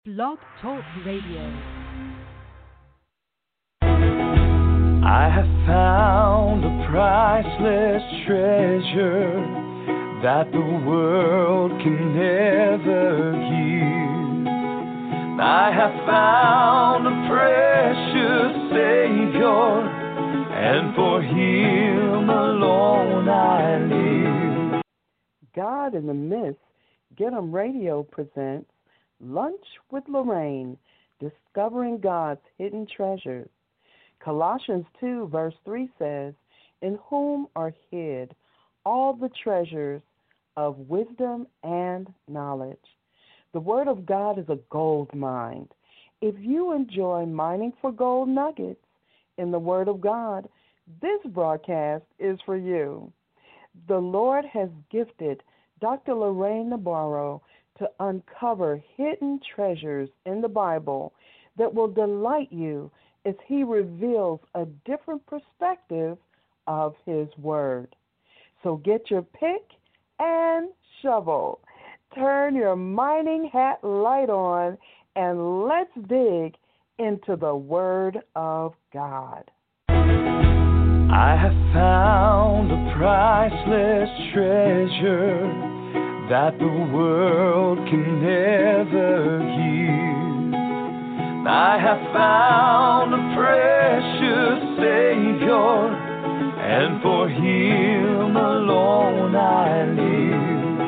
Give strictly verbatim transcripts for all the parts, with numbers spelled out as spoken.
Blog Talk Radio. I have found a priceless treasure that the world can never give. I have found a precious Savior, and for Him alone I live. God in the Midst, Get 'em Radio presents Lunch with Lorraine, Discovering God's Hidden Treasures. Colossians two, verse three says, "In whom are hid all the treasures of wisdom and knowledge." The Word of God is a gold mine. If you enjoy mining for gold nuggets in the Word of God, this broadcast is for you. The Lord has gifted Doctor Lorraine Nabarro to uncover hidden treasures in the Bible that will delight you as he reveals a different perspective of his Word. So get your pick and shovel. Turn your mining hat light on, and let's dig into the Word of God. I have found a priceless treasure that the world can never give. I have found a precious Savior, and for Him alone I live.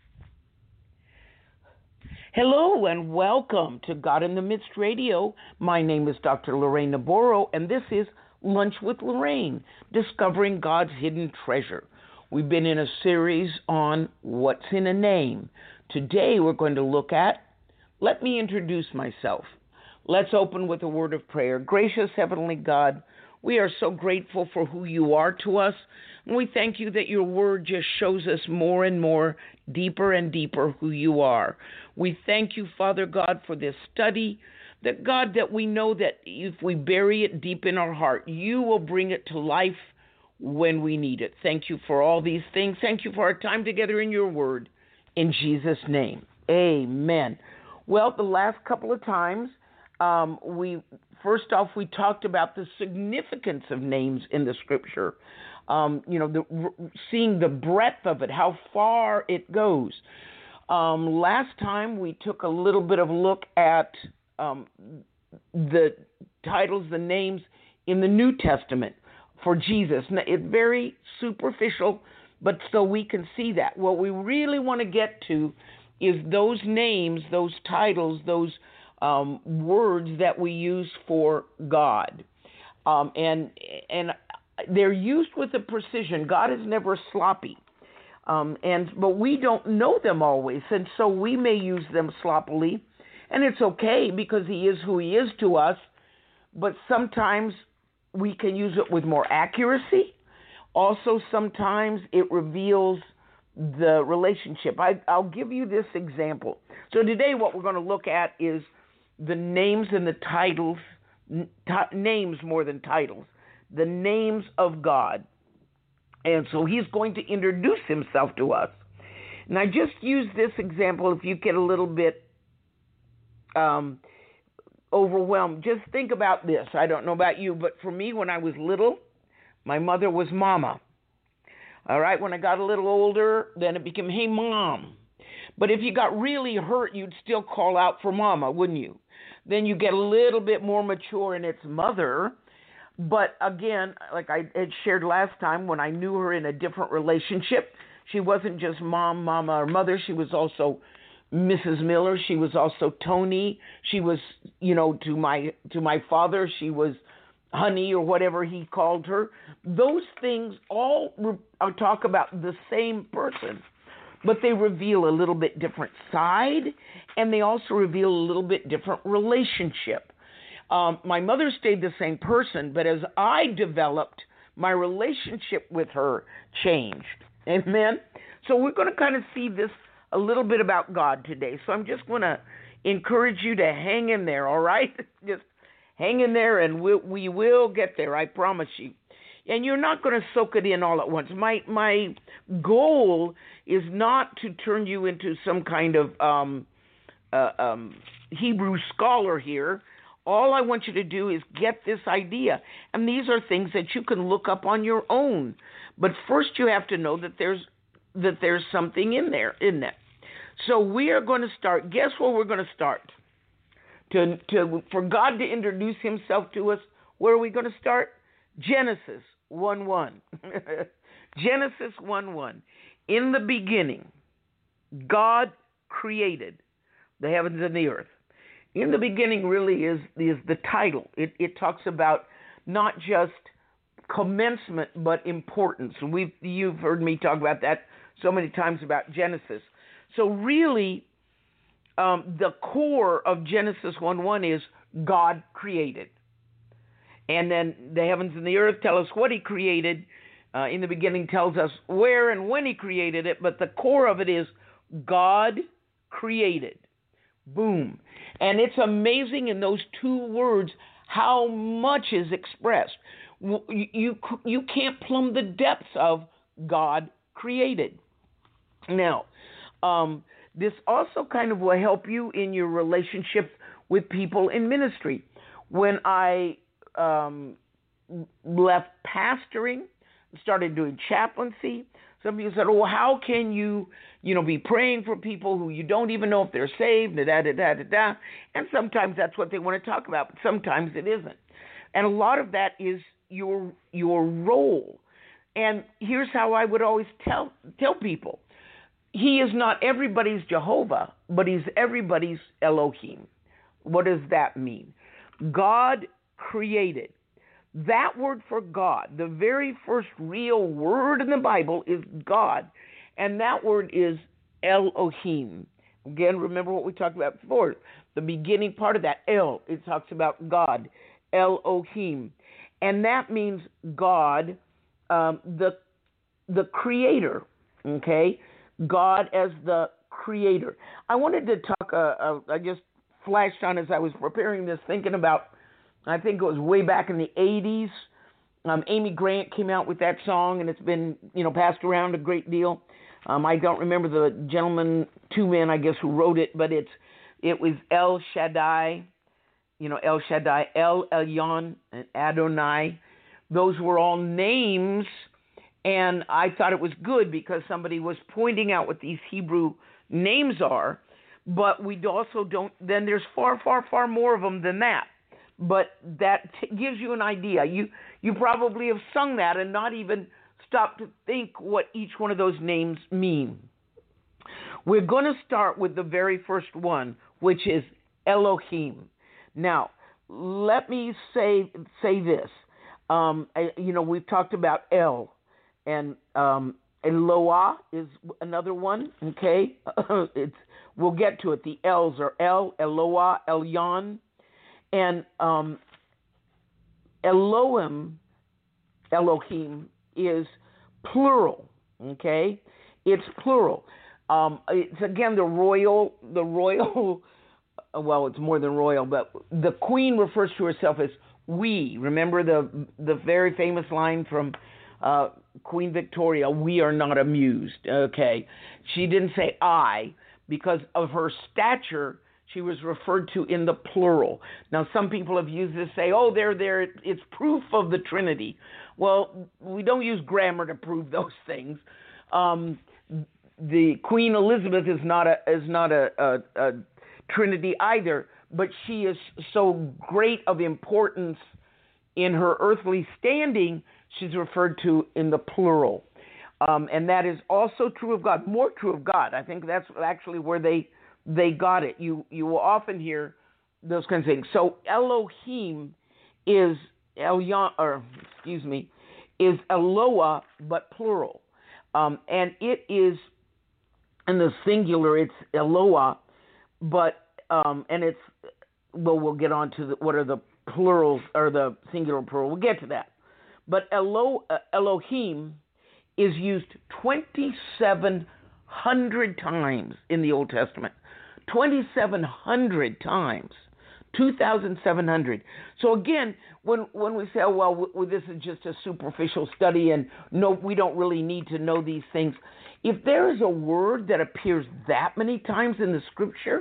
Hello and welcome to God in the Midst Radio. My name is Doctor Lorraine Nabarro, and this is Lunch with Lorraine, Discovering God's Hidden Treasure. We've been in a series on What's in a Name. Today we're going to look at, let me introduce myself. Let's open with a word of prayer. Gracious Heavenly God, we are so grateful for who you are to us, and we thank you that your word just shows us more and more, deeper and deeper who you are. We thank you, Father God, for this study, that God, that we know that if we bury it deep in our heart, you will bring it to life when we need it. Thank you for all these things. Thank you for our time together in your word. In Jesus' name, amen. Well, the last couple of times, um, we first off, we talked about the significance of names in the scripture. Um, you know, the, seeing the breadth of it, how far it goes. Um, last time, we took a little bit of a look at um, the titles, the names in the New Testament for Jesus. It's very superficial, but so we can see that. What we really want to get to is those names, those titles, those um, words that we use for God. Um, and and they're used with a precision. God is never sloppy. Um, and but we don't know them always, and so we may use them sloppily. And it's okay because he is who he is to us, but sometimes we can use it with more accuracy. Also, sometimes it reveals the relationship. I, I'll give you this example. So today what we're going to look at is the names and the titles, t- names more than titles, the names of God. And so he's going to introduce himself to us. And I just use this example if you get a little bit um, overwhelmed. Just think about this. I don't know about you, but for me, when I was little, my mother was Mama. All right, when I got a little older, then it became, hey, Mom. But if you got really hurt, you'd still call out for Mama, wouldn't you? Then you get a little bit more mature and it's Mother. But again, like I had shared last time, when I knew her in a different relationship, she wasn't just Mom, Mama, or Mother. She was also Missus Miller. She was also Tony. She was, you know, to my to my father, she was Honey or whatever he called her. Those things all re- talk about the same person, but they reveal a little bit different side, and they also reveal a little bit different relationship. Um, my mother stayed the same person, but as I developed, my relationship with her changed. Amen? So we're going to kind of see this a little bit about God today. So I'm just going to encourage you to hang in there, all right? Just hang in there, and we, we will get there, I promise you. And you're not going to soak it in all at once. My my goal is not to turn you into some kind of um, uh, um, Hebrew scholar here. All I want you to do is get this idea. And these are things that you can look up on your own. But first you have to know that there's that there's something in there, in that. So we are going to start. Guess where we're going to start? To to for God to introduce himself to us, where are we going to start? Genesis one one. Genesis one one. In the beginning, God created the heavens and the earth. In the beginning really is, is the title. It, it talks about not just commencement, but importance. We've, you've heard me talk about that so many times about Genesis. So really, um, the core of Genesis one one is God created. And then the heavens and the earth tell us what he created. Uh, in the beginning tells us where and when he created it, but the core of it is God created. Boom. And it's amazing in those two words how much is expressed. You, you, you can't plumb the depths of God created. Now, um, this also kind of will help you in your relationship with people in ministry. When I um, left pastoring, started doing chaplaincy, some people said, "Oh, how can you, you know, be praying for people who you don't even know if they're saved?" Da da da da da. And sometimes that's what they want to talk about, but sometimes it isn't. And a lot of that is your your role. And here's how I would always tell tell people: he is not everybody's Jehovah, but he's everybody's Elohim. What does that mean? God created. That word for God, the very first real word in the Bible is God, and that word is Elohim. Again, remember what we talked about before. The beginning part of that, El, it talks about God, Elohim. And that means God, um, the the creator, okay? God as the creator. I wanted to talk, uh, uh, I just flashed on as I was preparing this, thinking about, I think it was way back in the eighties. Um, Amy Grant came out with that song, and it's been, you know, passed around a great deal. Um, I don't remember the gentleman, two men, I guess, who wrote it, but it's it was El Shaddai, you know, El Shaddai, El Elyon, and Adonai. Those were all names, and I thought it was good because somebody was pointing out what these Hebrew names are, but we also don't, then there's far, far, far more of them than that. But that t- gives you an idea. You you probably have sung that and not even stopped to think what each one of those names mean. We're going to start with the very first one, which is Elohim. Now, let me say say this. Um, I, you know, we've talked about El, and um, Eloah is another one. Okay, it's we'll get to it. The L's are El, Eloah, Elyon. And um, Elohim, Elohim is plural, okay? It's plural. Um, it's again the royal, the royal. Well, it's more than royal, but the queen refers to herself as we. Remember the the very famous line from uh, Queen Victoria: "We are not amused." Okay, she didn't say I because of her stature. She was referred to in the plural. Now, some people have used this, say, oh, they're there, it's proof of the Trinity. Well, we don't use grammar to prove those things. Um, the Queen Elizabeth is not a is not a, a, a Trinity either, but she is so great of importance in her earthly standing, she's referred to in the plural. Um, and that is also true of God, more true of God. I think that's actually where they They got it. You you will often hear those kinds of things. So Elohim is Elyon, or excuse me, is Eloah, but plural, um, and it is in the singular. It's Eloah, but um, and it's well, we'll get on to the, what are the plurals or the singular plural. We'll get to that. But Elo, uh, Elohim is used twenty-seven hundred times in the Old Testament. twenty-seven hundred times, two thousand seven hundred. So again, when when we say, oh, well, w- well, this is just a superficial study and no, we don't really need to know these things. If there is a word that appears that many times in the scripture,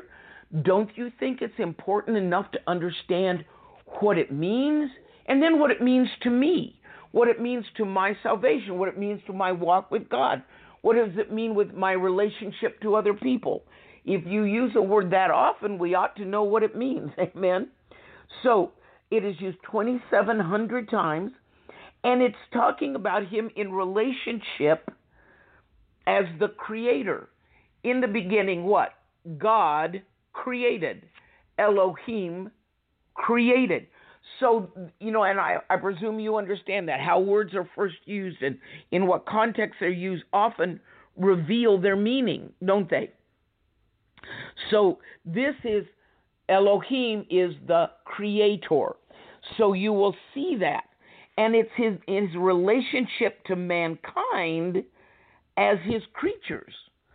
don't you think it's important enough to understand what it means, and then what it means to me, what it means to my salvation, what it means to my walk with God? What does it mean with my relationship to other people? If you use a word that often, we ought to know what it means. Amen? So it is used twenty-seven hundred times, and it's talking about him in relationship as the creator. In the beginning, what? God created. Elohim created. So, you know, and I, I presume you understand that. How words are first used and in what context they're used often reveal their meaning, don't they? So this is, Elohim is the creator. So you will see that. And it's his, his relationship to mankind as his creatures.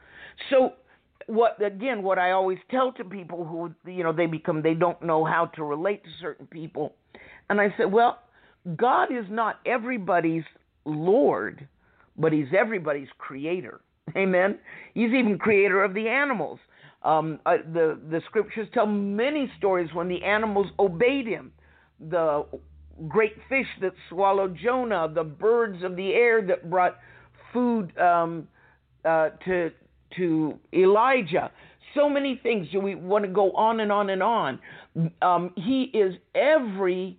So what, again, what I always tell to people who, you know, they become, they don't know how to relate to certain people. And I said, well, God is not everybody's Lord, but he's everybody's creator. Amen. He's even creator of the animals. Um, uh, the, the scriptures tell many stories when the animals obeyed him. The great fish that swallowed Jonah, the birds of the air that brought food um, uh, to to Elijah. So many things. Do we want to go on and on and on? Um, he is every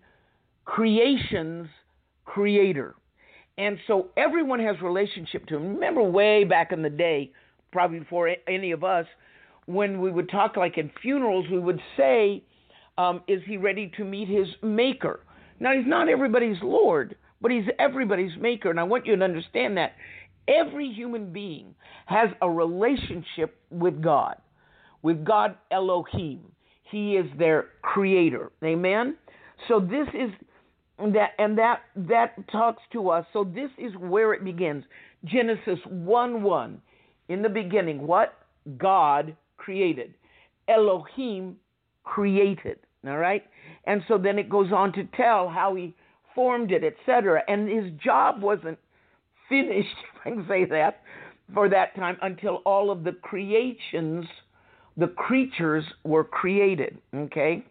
creation's creator. And so everyone has relationship to him. Remember way back in the day, probably before any of us, when we would talk like in funerals, we would say, um, is he ready to meet his maker? Now, he's not everybody's Lord, but he's everybody's maker. And I want you to understand that. Every human being has a relationship with God, with God Elohim. He is their creator. Amen? So this is that, and that that talks to us. So this is where it begins. Genesis one one. In the beginning, what? God created. Elohim created. All right? And so then it goes on to tell how he formed it, et cetera. And his job wasn't finished, if I can say that, for that time until all of the creations, the creatures were created, okay?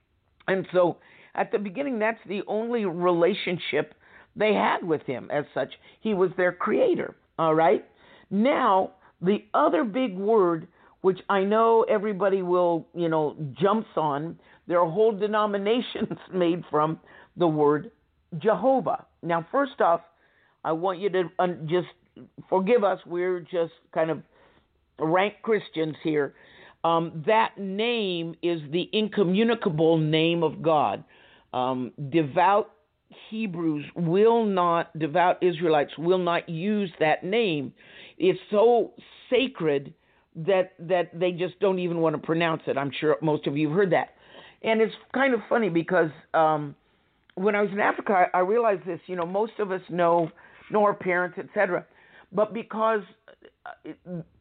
And so at the beginning, that's the only relationship they had with him as such. He was their creator, all right? Now, the other big word, which I know everybody will, you know, jumps on, there are whole denominations made from the word Jehovah. Now, first off, I want you to un- just forgive us. We're just kind of rank Christians here. Um, that name is the incommunicable name of God. Um, devout Hebrews will not, devout Israelites will not use that name. It's so sacred that that they just don't even want to pronounce it. I'm sure most of you have heard that. And it's kind of funny because um, when I was in Africa, I, I realized this. You know, most of us know know our parents, et cetera. But because it,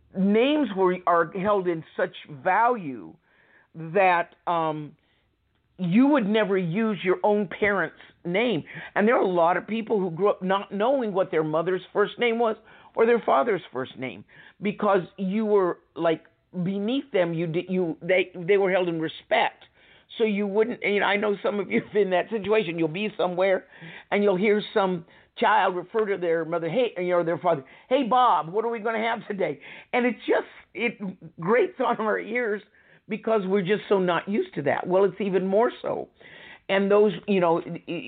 names were are held in such value that um, you would never use your own parents' name. And there are a lot of people who grew up not knowing what their mother's first name was or their father's first name because you were like beneath them. You did, you they they were held in respect. So you wouldn't. You know, I know some of you have been in that situation. You'll be somewhere, and you'll hear some child refer to their mother, hey, you know, their father, hey, Bob, what are we going to have today? And it just, it grates on our ears because we're just so not used to that. Well, it's even more so. And those, you know,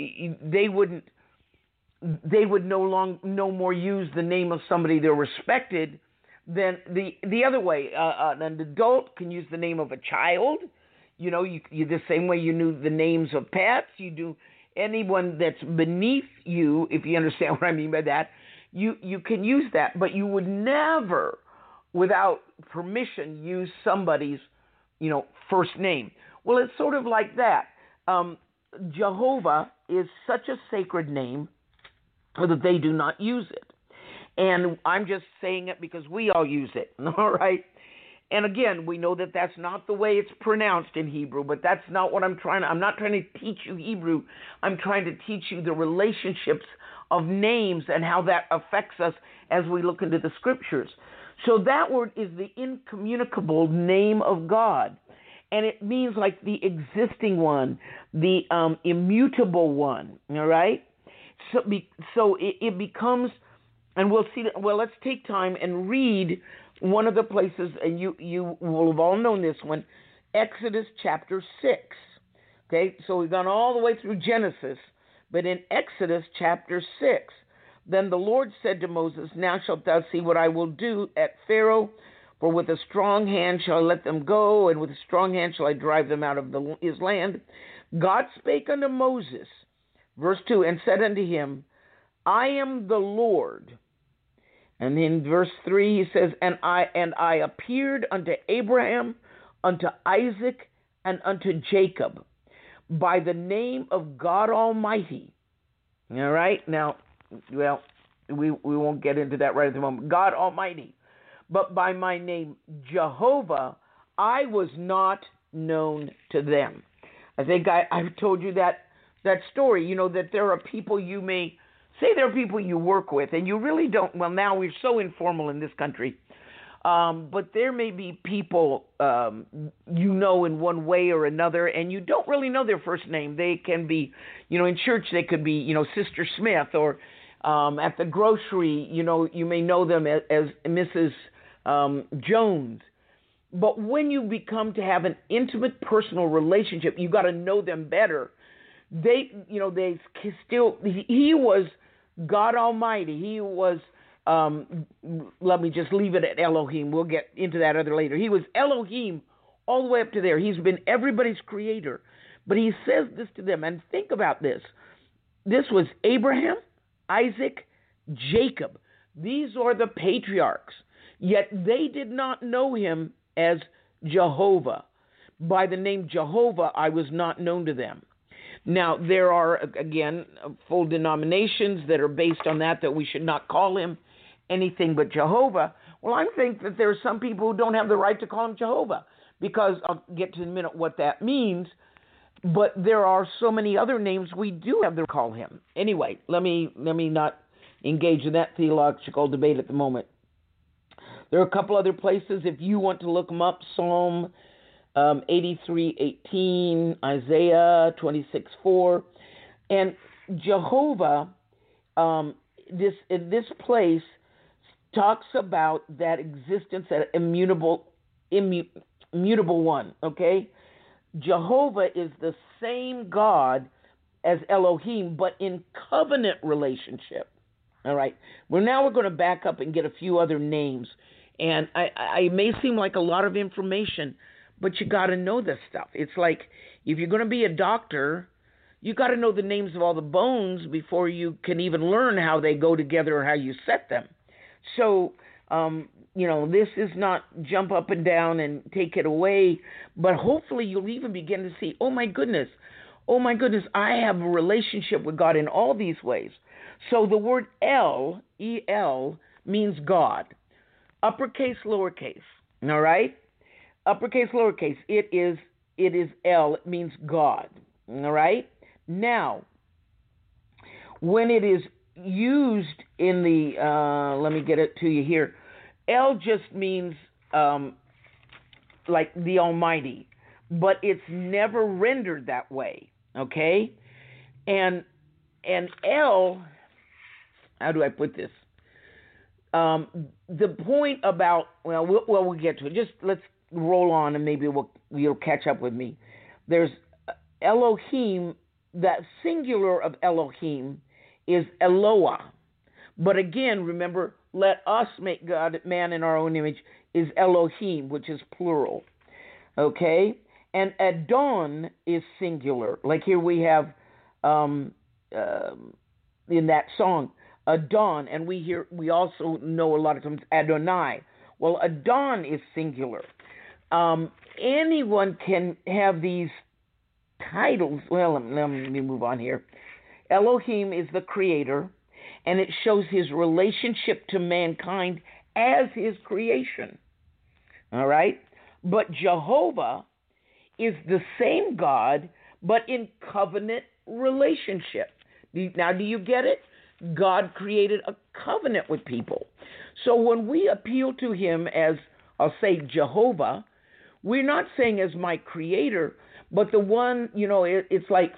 they wouldn't, they would no long, no more use the name of somebody they're respected than the the other way. Uh, an adult can use the name of a child. You know, you, you the same way you knew the names of pets, you do anyone that's beneath you, if you understand what I mean by that, you, you can use that, but you would never, without permission, use somebody's, you know, first name. Well, it's sort of like that. Um, Jehovah is such a sacred name that they do not use it. And I'm just saying it because we all use it, all right? And again, we know that that's not the way it's pronounced in Hebrew, but that's not what I'm trying to, I'm not trying to teach you Hebrew. I'm trying to teach you the relationships of names and how that affects us as we look into the scriptures. So that word is the incommunicable name of God. and it means like the existing one, the um, immutable one. All right. So, be, so it, it becomes, and we'll see. Well, let's take time and read one of the places, and you you will have all known this one, Exodus chapter six. Okay, so we've gone all the way through Genesis, but in Exodus chapter six, then the Lord said to Moses, "Now shalt thou see what I will do at Pharaoh, for with a strong hand shall I let them go, and with a strong hand shall I drive them out of the, his land." God spake unto Moses, verse two, and said unto him, "I am the Lord." And in verse three he says, and I and I appeared unto Abraham, unto Isaac, and unto Jacob by the name of God Almighty. All right? Now, well, we, we won't get into that right at the moment. God Almighty. But by my name Jehovah, I was not known to them. I think I, I've told you that, that story, you know, that there are people you may, say there are people you work with, and you really don't, well, now we're so informal in this country, um, but there may be people um, you know in one way or another, and you don't really know their first name. They can be, you know, in church they could be, you know, Sister Smith, or um, at the grocery, you know, you may know them as, as Missus Um, Jones. But when you become to have an intimate personal relationship, you got to know them better. They, you know, they still, he, he was God Almighty. He was, um, let me just leave it at Elohim. We'll get into that other later. He was Elohim all the way up to there. He's been everybody's creator. But he says this to them, and think about this. This was Abraham, Isaac, Jacob. These are the patriarchs. Yet they did not know him as Jehovah. By the name Jehovah, I was not known to them. Now, there are, again, full denominations that are based on that, that we should not call him anything but Jehovah. Well, I think that there are some people who don't have the right to call him Jehovah, because I'll get to in a minute what that means. But there are so many other names we do have to call him. Anyway, let me let me not engage in that theological debate at the moment. There are a couple other places if you want to look them up. Psalm um, eighty-three eighteen, Isaiah twenty-six four, and Jehovah. Um, this in this place talks about that existence, that immutable, immu, immutable one. Okay, Jehovah is the same God as Elohim, but in covenant relationship. All right. Well, now we're going to back up and get a few other names. And I, I it may seem like a lot of information, but you got to know this stuff. It's like if you're going to be a doctor, you got to know the names of all the bones before you can even learn how they go together or how you set them. So, um, you know, this is not jump up and down and take it away, but hopefully you'll even begin to see, oh, my goodness, oh, my goodness, I have a relationship with God in all these ways. So the word El, E L, means God. Uppercase, lowercase. All right? Uppercase, lowercase. It is it is El. It means God. All right? Now, when it is used in the, uh, let me get it to you here. El just means um, like the Almighty, but it's never rendered that way. Okay? And and El, how do I put this? Um, the point about, well, well, well, we'll get to it. Just let's roll on and maybe we'll, you'll catch up with me. There's Elohim, that singular of Elohim is Eloah. But again, remember, let us make God, man in our own image, is Elohim, which is plural. Okay? And Adon is singular. Like here we have um, uh, in that song, Adon, and we hear we also know a lot of times Adonai. Well, Adon is singular. Um, anyone can have these titles. Well, let me, let me move on here. Elohim is the creator, and it shows his relationship to mankind as his creation. All right? But Jehovah is the same God, but in covenant relationship. Now, do you get it? God created a covenant with people. So when we appeal to him as, I'll say, Jehovah, we're not saying as my creator, but the one, you know, it, it's like,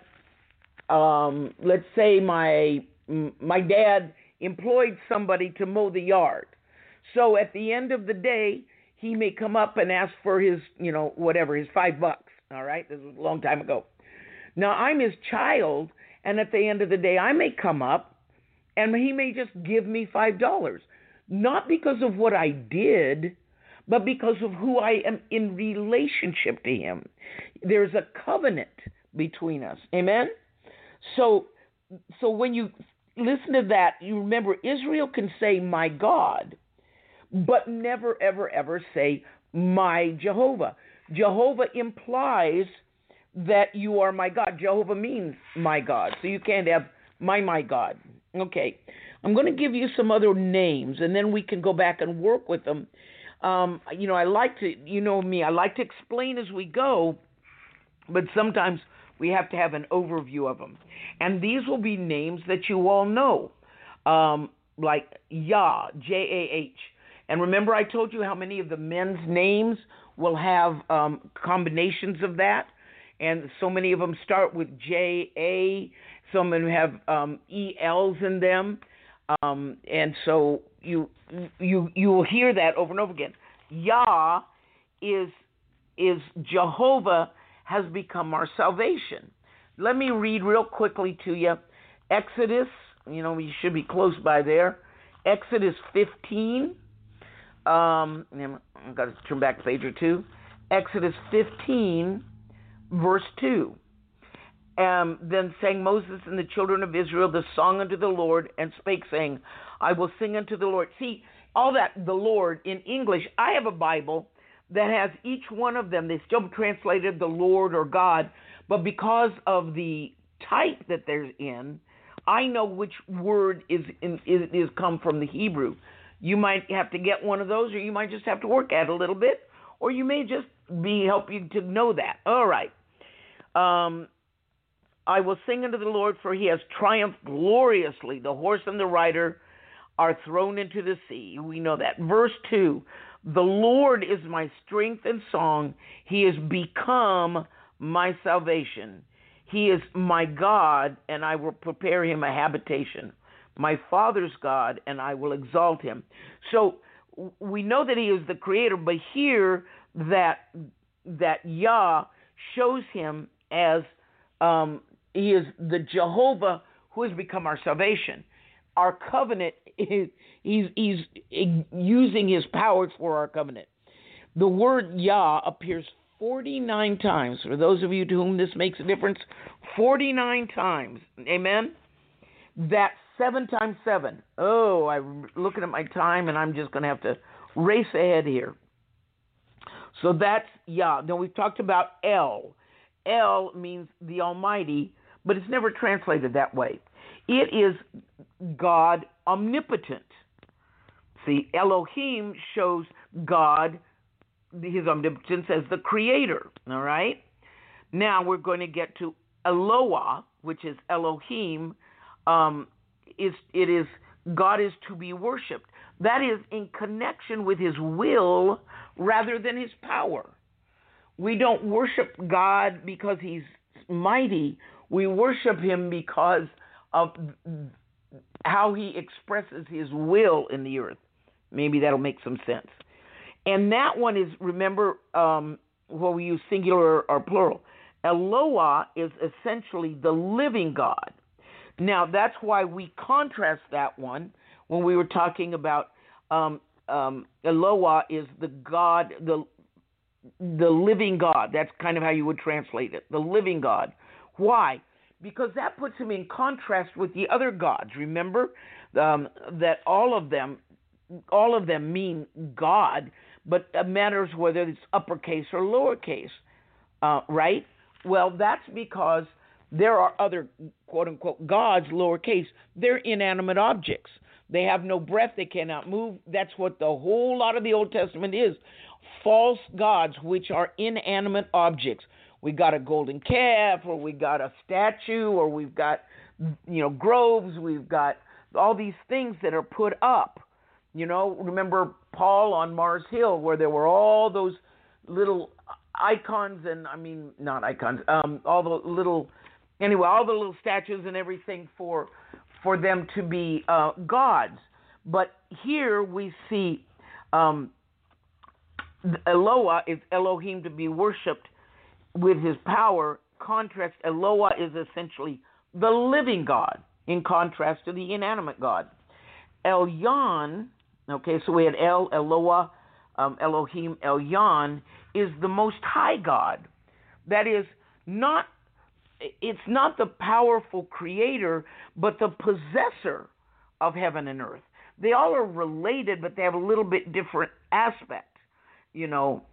um, let's say my my dad employed somebody to mow the yard. So at the end of the day, he may come up and ask for his, you know, whatever, his five bucks. All right, this was a long time ago. Now I'm his child, and at the end of the day, I may come up, and he may just give me five dollars, not because of what I did, but because of who I am in relationship to him. There's a covenant between us. Amen? So, so when you listen to that, you remember Israel can say, my God, but never, ever, ever say, my Jehovah. Jehovah implies that you are my God. Jehovah means my God. So you can't have my, my God. Okay. I'm going to give you some other names, and then we can go back and work with them. Um, you know, I like to, you know me, I like to explain as we go, but sometimes we have to have an overview of them. And these will be names that you all know, um, like Yah, J A H. And remember I told you how many of the men's names will have um, combinations of that? And so many of them start with J A, some of them have um, E Ls in them. Um, and so you you you will hear that over and over again. Yah is is Jehovah has become our salvation. Let me read real quickly to you. Exodus, you know, you should be close by there. Exodus fifteen. Um, I've got to turn back a page or two. Exodus fifteen, verse two. Um, then sang Moses and the children of Israel the song unto the Lord, and spake, saying, I will sing unto the Lord. See, all that, the Lord, in English, I have a Bible that has each one of them. They still translated the Lord or God, but because of the type that they're in, I know which word is, in, is, is come from the Hebrew. You might have to get one of those, or you might just have to work at it a little bit, or you may just be help you to know that. All right. Um, I will sing unto the Lord, for he has triumphed gloriously. The horse and the rider are thrown into the sea. We know that. Verse two, the Lord is my strength and song. He has become my salvation. He is my God, and I will prepare him a habitation. My Father's God, and I will exalt him. So we know that he is the creator, but here that that Yah shows him as um, he is the Jehovah who has become our salvation. Our covenant, is, he's, he's using his powers for our covenant. The word Yah appears forty-nine times. For those of you to whom this makes a difference, forty-nine times. Amen? That's seven times seven. Oh, I'm looking at my time, and I'm just going to have to race ahead here. So that's Yah. Then we've talked about El. El means the Almighty, but it's never translated that way. It is God omnipotent. See, Elohim shows God, his omnipotence, as the creator. All right? Now we're going to get to Eloah, which is Elohim. Um, is it is God is to be worshipped. That is in connection with his will rather than his power. We don't worship God because he's mighty. We worship him because of how he expresses his will in the earth. Maybe that'll make some sense. And that one is, remember, um, well, we use singular or plural. Eloah is essentially the living God. Now, that's why we contrast that one when we were talking about um, um, Eloah is the God, the the living God. That's kind of how you would translate it, the living God. Why? Because that puts him in contrast with the other gods. Remember um, that all of them, all of them mean God, but it matters whether it's uppercase or lowercase, uh, right? Well, that's because there are other quote-unquote gods, lowercase. They're inanimate objects. They have no breath. They cannot move. That's what the whole lot of the Old Testament is. False gods, which are inanimate objects. We got a golden calf, or we got a statue, or we've got, you know, groves. We've got all these things that are put up. You know, remember Paul on Mars Hill, where there were all those little icons and, I mean, not icons, um, all the little, anyway, all the little statues and everything for for them to be uh, gods. But here we see um, Eloah is Elohim to be worshipped with his power. Contrast, Eloah is essentially the living God in contrast to the inanimate God. Elyon, okay, so we had El, Eloah, um, Elohim, Elyon, is the Most High God. That is not, it's not the powerful creator, but the possessor of heaven and earth. They all are related, but they have a little bit different aspect, you know.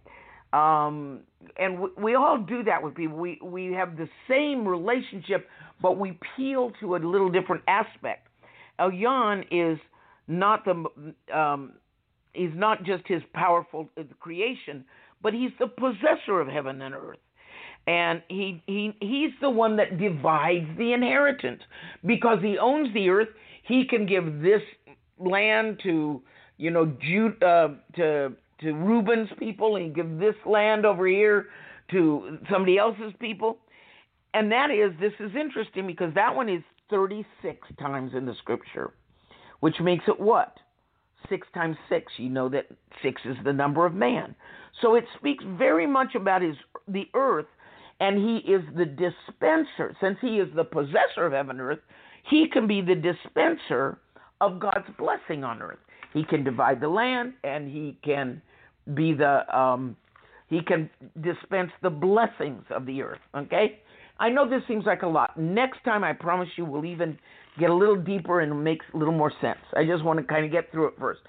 Um, and we, we all do that with people. We we have the same relationship, but we peel to a little different aspect. Elyon is not the um, he's not just his powerful creation, but he's the possessor of heaven and earth. And he, he he's the one that divides the inheritance. Because he owns the earth, he can give this land to, you know, Jude, uh, to to Reuben's people, and he give this land over here to somebody else's people. And that is, this is interesting because that one is thirty-six times in the scripture, which makes it what? Six times six. You know that six is the number of man. So it speaks very much about his the earth, and he is the dispenser. Since he is the possessor of heaven and earth, he can be the dispenser of God's blessing on earth. He can divide the land, and he can be the um, he can dispense the blessings of the earth. Okay, I know this seems like a lot. Next time, I promise you, we'll even get a little deeper and make a little more sense. I just want to kind of get through it first.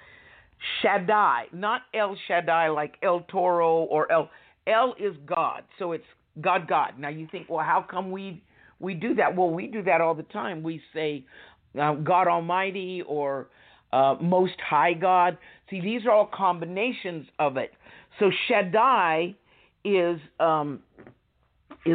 Shaddai, not El Shaddai like El Toro or El. El is God, so it's God, God. Now you think, well, how come we we do that? Well, we do that all the time. We say uh, God Almighty or uh, Most High God. See, these are all combinations of it. So Shaddai is um, is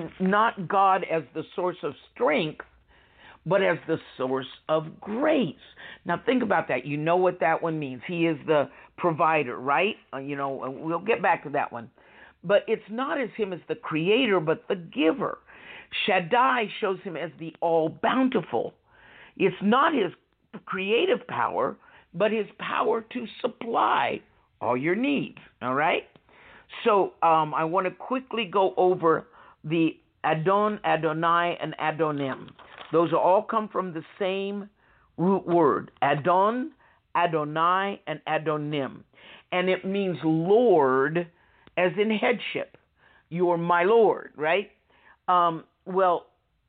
not God as the source of strength, but as the source of grace. Now think about that. You know what that one means. He is the provider, right? Uh, you know, we'll get back to that one. But it's not as him as the creator, but the giver. Shaddai shows him as the all-bountiful. It's not his creative power, but his power to supply all your needs, all right? So um, I want to quickly go over the Adon, Adonai, and Adonim. Those all come from the same root word, Adon, Adonai, and Adonim. And it means Lord as in headship. You're my Lord, right? Um, well,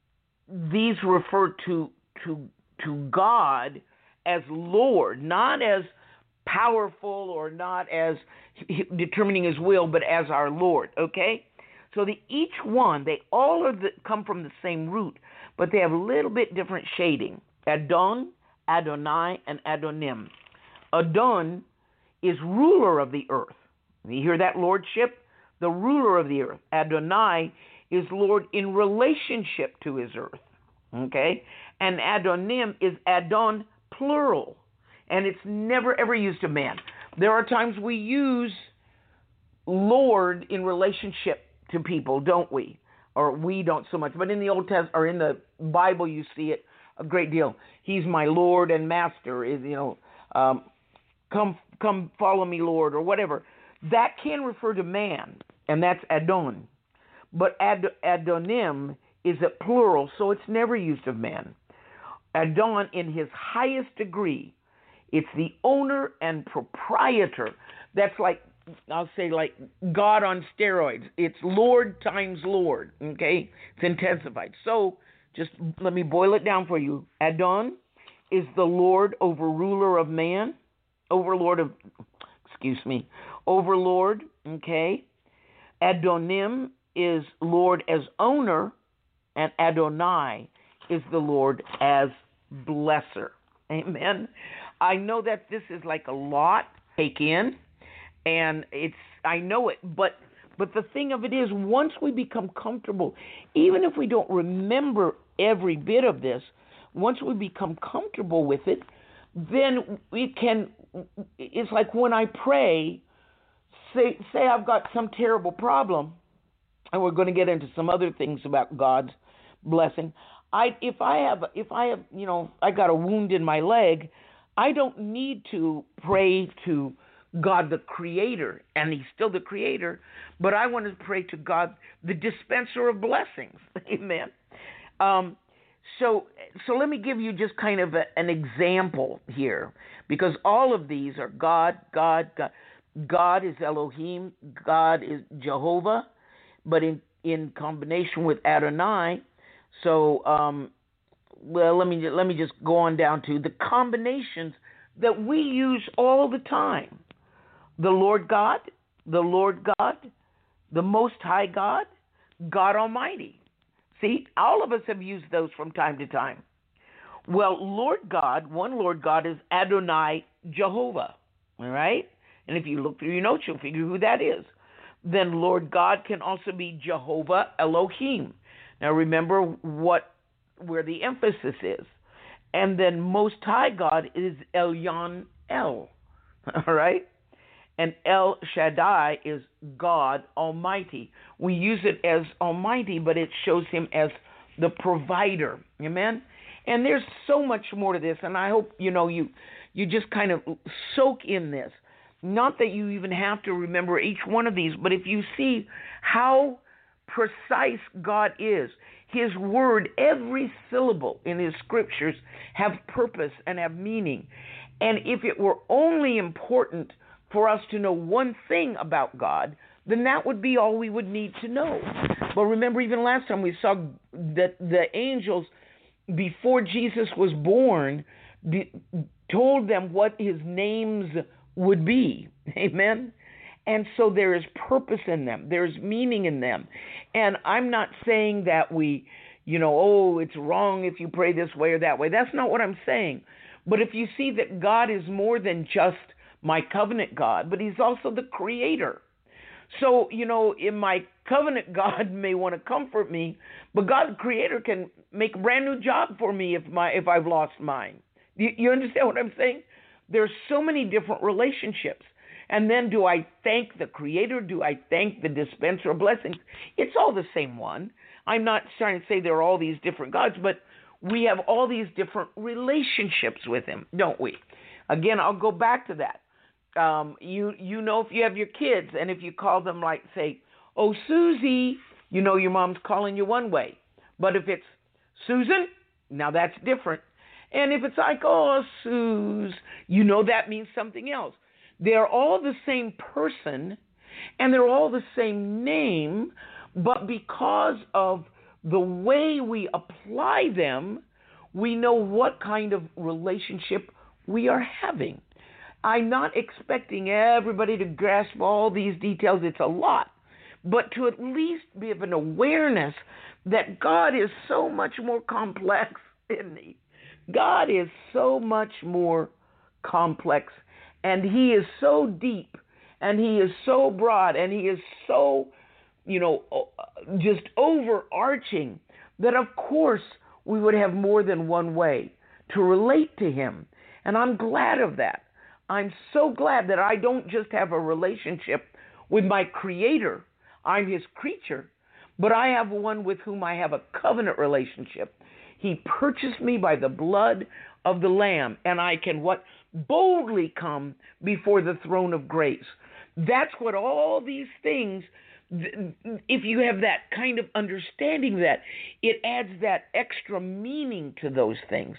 these refer to, to, to God as Lord, not as powerful or not as determining his will, but as our Lord, okay? So the, each one, they all are the, come from the same root, but they have a little bit different shading. Adon, Adonai, and Adonim. Adon is ruler of the earth. You hear that lordship? The ruler of the earth. Adonai is Lord in relationship to his earth. Okay? And Adonim is Adon, plural. And it's never ever used of man. There are times we use Lord in relationship to people, don't we? Or we don't so much. But in the Old Testament, or in the Bible, you see it a great deal. He's my Lord and Master. Is you know, um, come come follow me, Lord, or whatever. That can refer to man, and that's Adon. But Ad- Adonim is a plural, so it's never used of man. Adon, in his highest degree, it's the owner and proprietor. That's like, I'll say like God on steroids. It's Lord times Lord, okay? It's intensified. So just let me boil it down for you. Adon is the Lord over ruler of man, overlord of, excuse me, overlord, okay? Adonim is Lord as owner, and Adonai is the Lord as blesser. Amen. I know that this is like a lot to take in, and it's I know it, but but the thing of it is, once we become comfortable, even if we don't remember every bit of this, once we become comfortable with it, then we can, it's like when I pray, say say I've got some terrible problem, and we're going to get into some other things about God's blessing. I if I have if I have you know I got a wound in my leg, I don't need to pray to God the Creator, and He's still the Creator, but I want to pray to God the dispenser of blessings. Amen. Um, so so let me give you just kind of a, an example here, because all of these are God, God, God. God is Elohim, God is Jehovah, but in, in combination with Adonai. So, um, well, let me let me just go on down to the combinations that we use all the time. The Lord God, the Lord God, the Most High God, God Almighty. See, all of us have used those from time to time. Well, Lord God, one Lord God is Adonai Jehovah, all right? And if you look through your notes, you'll figure who that is. Then Lord God can also be Jehovah Elohim. Now remember what where the emphasis is. And then Most High God is Elyon El, all right? And El Shaddai is God Almighty. We use it as Almighty, but it shows Him as the provider. Amen? And there's so much more to this, and I hope, you know, you you just kind of soak in this. Not that you even have to remember each one of these, but if you see how precise God is, His word, every syllable in His scriptures have purpose and have meaning. And if it were only important for us to know one thing about God, then that would be all we would need to know. But remember, even last time we saw that the angels, before Jesus was born, be, told them what His names would be. Amen? And so there is purpose in them. There's meaning in them. And I'm not saying that we, you know, oh, it's wrong if you pray this way or that way. That's not what I'm saying. But if you see that God is more than just my covenant God, but He's also the Creator. So, you know, in my covenant God may want to comfort me, but God the Creator can make a brand new job for me if my if I've lost mine. You, you understand what I'm saying? There's so many different relationships. And then do I thank the Creator? Do I thank the dispenser of blessings? It's all the same one. I'm not trying to say there are all these different gods, but we have all these different relationships with Him, don't we? Again, I'll go back to that. Um, you you know if you have your kids, and if you call them like, say, oh, Susie, you know your mom's calling you one way. But if it's Susan, now that's different. And if it's like, oh, Suze, you know that means something else. They're all the same person, and they're all the same name, but because of the way we apply them, we know what kind of relationship we are having. I'm not expecting everybody to grasp all these details. It's a lot. But to at least be of an awareness that God is so much more complex, isn't He? God is so much more complex, and He is so deep, and He is so broad, and He is so, you know, just overarching that, of course, we would have more than one way to relate to Him. And I'm glad of that. I'm so glad that I don't just have a relationship with my Creator. I'm His creature, but I have one with whom I have a covenant relationship. He purchased me by the blood of the Lamb, and I can what? Boldly come before the throne of grace. That's what all these things, if you have that kind of understanding, that it adds that extra meaning to those things.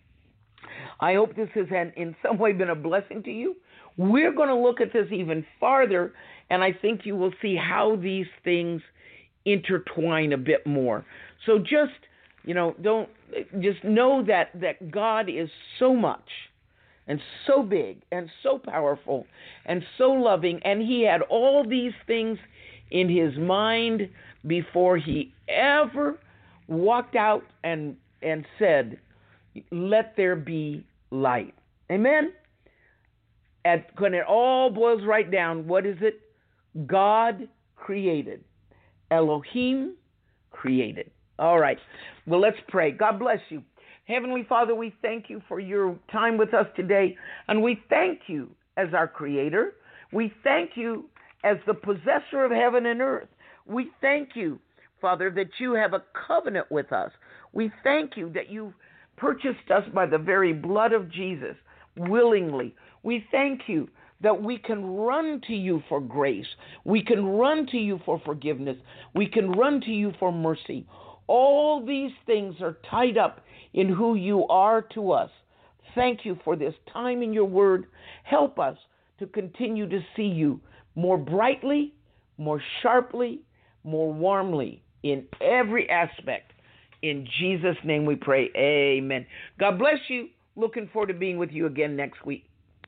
I hope this has in some way been a blessing to you. We're going to look at this even farther, and I think you will see how these things intertwine a bit more. So just, you know, don't just know that, that God is so much and so big and so powerful and so loving, and He had all these things in His mind before He ever walked out and and said, let there be light. Amen? And when it all boils right down, what is it? God created. Elohim created. All right. Well, let's pray. God bless you. Heavenly Father, we thank You for Your time with us today, and we thank You as our Creator. We thank You as the possessor of heaven and earth. We thank you, Father, that you have a covenant with us. We thank you that you purchased us by the very blood of Jesus willingly. We thank you that we can run to you for grace. We can run to you for forgiveness. We can run to you for mercy. All these things are tied up in who you are to us. Thank you for this time in your word. Help us to continue to see you more brightly, more sharply, more warmly in every aspect. In Jesus' name we pray. Amen. God bless you. Looking forward to being with you again next week.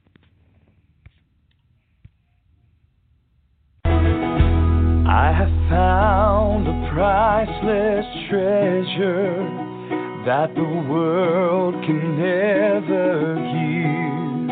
I have found a priceless treasure that the world can never give.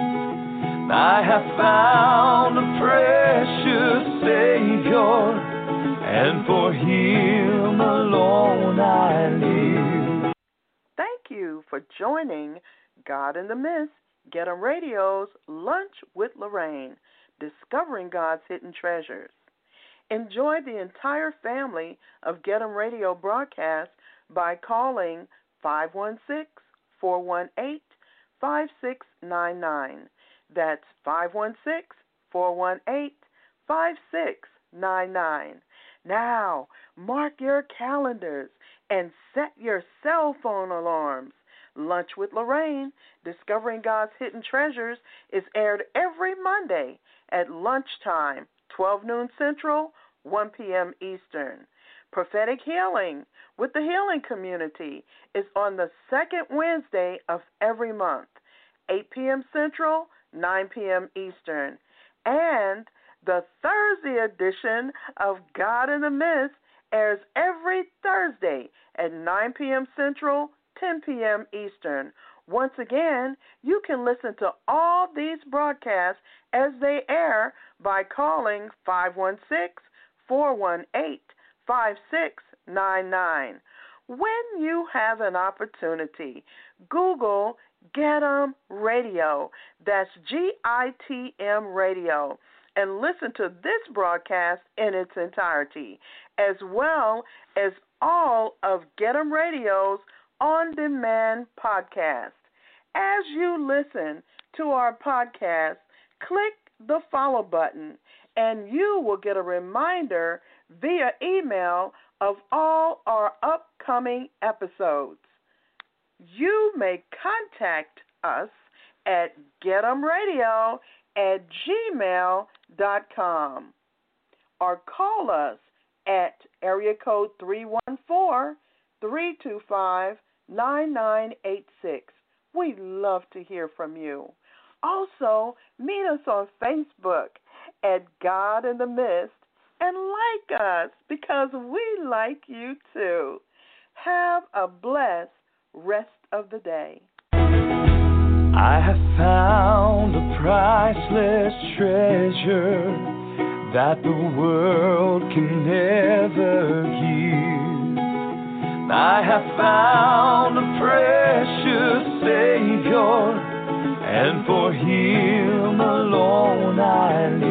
I have found a precious Savior, and for him alone I live. Thank you for joining God in the Mist, Get 'em Radio's Lunch with Lorraine, discovering God's hidden treasures. Enjoy the entire family of Get 'em Radio broadcasts by calling five one six, four one eight, five six nine nine. That's five one six, four one eight, five six nine nine. Now, mark your calendars and set your cell phone alarms. Lunch with Lorraine, Discovering God's Hidden Treasures, is aired every Monday at lunchtime, twelve noon Central, one p.m. Eastern. Prophetic Healing with the Healing Community is on the second Wednesday of every month, eight p.m. Central, nine p.m. Eastern. And the Thursday edition of God in the Mist airs every Thursday at nine p.m. Central, ten p.m. Eastern. Once again, you can listen to all these broadcasts as they air by calling five one six, four one eight, five six nine nine. When you have an opportunity, Google Get 'em Radio. That's G I T M Radio. And listen to this broadcast in its entirety, as well as all of Get 'em Radio's on-demand podcast. As you listen to our podcast, click the follow button, and you will get a reminder via email of all our upcoming episodes. You may contact us at getemradio at gmail dot com or call us at area code three one four, three two five, nine nine eight six. We'd love to hear from you. Also, meet us on Facebook at God in the Mist and like us because we like you too. Have a blessed rest of the day. I have found a priceless treasure that the world can never give. I have found a precious Savior, and for him alone I live.